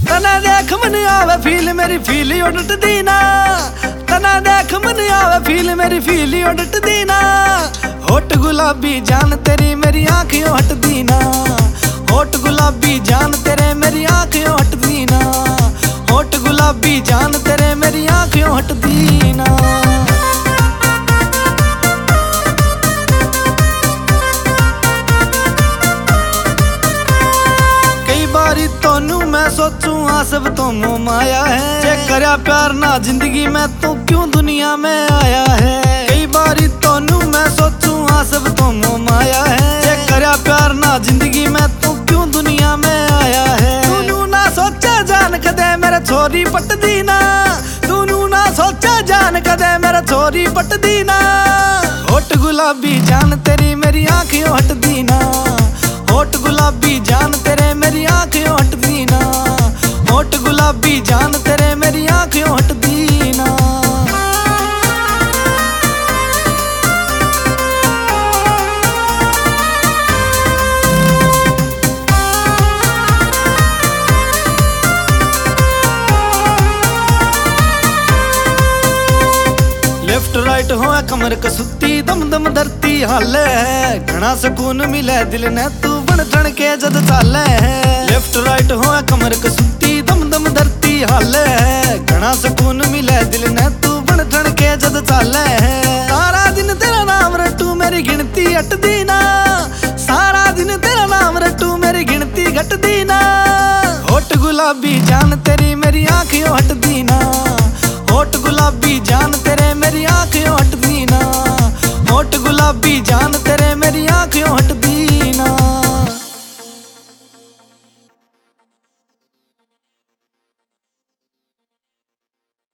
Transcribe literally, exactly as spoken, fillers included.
तना देख मन आवे फील मेरी फील उड़ट दीना। तना देख मन आवे फील मेरी फील उड़ट दीना। होठ गुलाबी जान तेरी मेरी आंखें हट दीना। होठ गुलाबी जान तेरे मेरी आंखें हट दीना। होठ गुलाबी जान तेरे मेरी आंखें हट दीना। कई बारी तोनू मैं सोचूं आ सब तो मोह माया है। जे करया प्यार ना जिंदगी में तू क्यों दुनिया में आया है। कई बारी तोनू मैं सोचूं आ सब तो मोह माया है। जे करया प्यार ना जिंदगी में तू क्यों दुनिया में आया है। तूनू ना सोचा जान कदे मेरा छोरी पट दीना। तूनू ना सोचा जान कदे मेरा छोरी पट दीना। होठ गुलाबी जान तेरी मेरी आंखें हट दीना। होठ गुलाबी जान तेरे मेरी आंखें हट दीना। होठ गुलाबी जान तेरे मेरी आंखें हट दीना। लेफ्ट राइट हो कमर कसुत्ती दम दम धरती हाले है। घना सुकून मिले दिल ने तू बन ठण के जद चाले है। लेफ्ट राइट हो कमर कसुत्ती दम दम धरती हाले है। घना सुकून मिले दिल ने तू बन ठण के जद चाले है। सारा दिन तेरा नाम रटू मेरी गिनती हट दीना। सारा दिन तेरा नाम रटू मेरी गिनती घट दीना। होठ गुलाबी जान तेरी मेरी आंखें हट दीना। होठ गुलाबी जान तेरे मेरी आंखें हट दीना। होठ गुलाबी जान तेरे मेरी आंखें हट